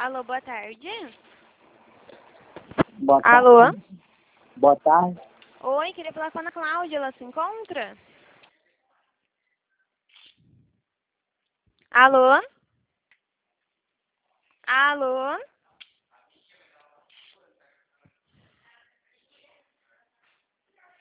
Alô, boa tarde. Boa Alô? tarde. Boa tarde. Oi, queria falar com a Ana Cláudia, ela se encontra? Alô? Alô?